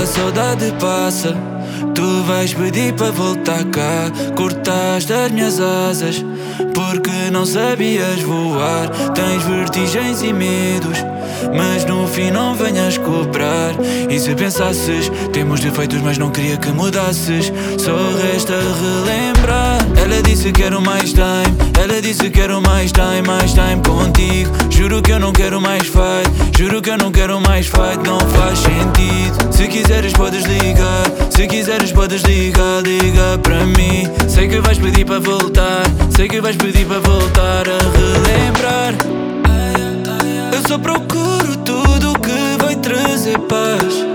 a saudade passa, tu vais pedir para voltar cá. Cortaste as minhas asas porque não sabias voar. Tens vertigens e medos, mas no fim não venhas cobrar. E se pensasses, temos defeitos mas não queria que mudasses, só resta relembrar. Ela disse que quero mais time, ela disse que quero mais time contigo. Juro que eu não quero mais fight, juro que eu não quero mais fight, não faz sentido. Se quiseres podes ligar, se quiseres podes ligar, liga para mim. Sei que vais pedir para voltar, sei que vais pedir para voltar a relembrar. Eu só procuro tudo o que vai trazer paz.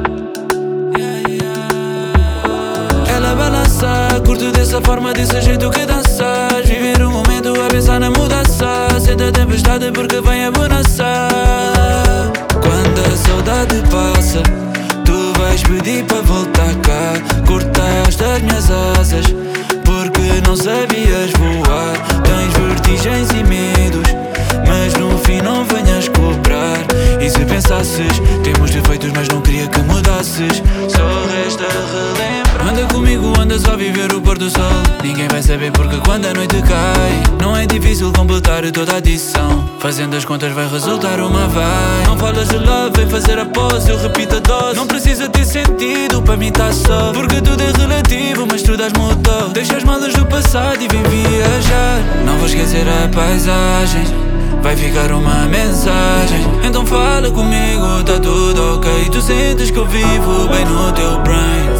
Ela balança, curto dessa forma, desse jeito que danças. Viver o momento a pensar na mudança. Senta a tempestade porque vem a bonança. Quando a saudade passa, tu vais pedir para voltar cá. Cortaste as minhas asas porque não sabias voar. Tens vertigens e medos, mas no fim não venhas cobrar. E se pensasses, temos defeitos mas não queria que mudasses, só resta relembrar. Anda comigo, anda só viver o pôr do sol. Ninguém vai saber porque quando a noite cai, não é difícil completar toda a adição. Fazendo as contas vai resultar uma vai. Não falas de love, vem fazer a pose, eu repito a dose. Não precisa ter sentido, para mim tá só, porque tudo é relativo, mas tu dás motor. Deixa as malas do passado e vem viajar. Não vou esquecer a paisagem, vai ficar uma mensagem. Então fala comigo, tá tudo ok. Tu sentes que eu vivo bem no teu brain.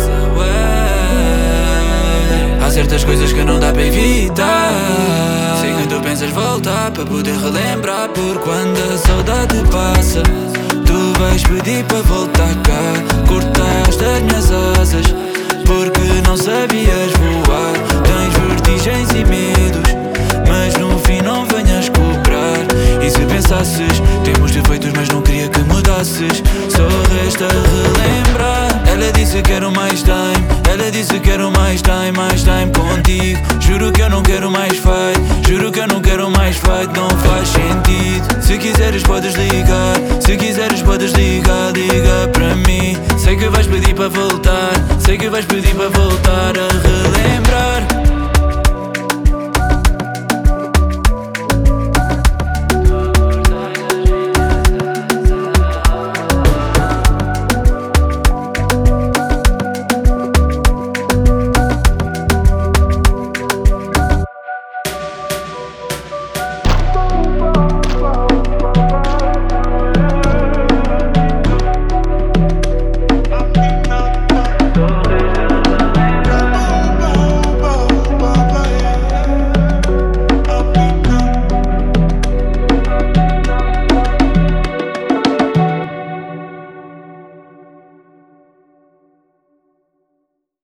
Há certas coisas que não dá para evitar. Sei que tu pensas voltar para poder relembrar. Por quando a saudade passa, tu vais pedir para voltar cá. Cortaste as minhas asas porque não sabias voar. Tens vertigens e medos, mas no fim não venhas cobrar. E se pensasses, temos defeitos mas não queria que mudasses, só resta relembrar. Ela disse que quero mais time, ela disse que quero mais time contigo. Juro que eu não quero mais fight, juro que eu não quero mais fight, não faz sentido. Se quiseres podes ligar, se quiseres podes ligar, liga para mim. Sei que vais pedir para voltar, sei que vais pedir para voltar a relembrar.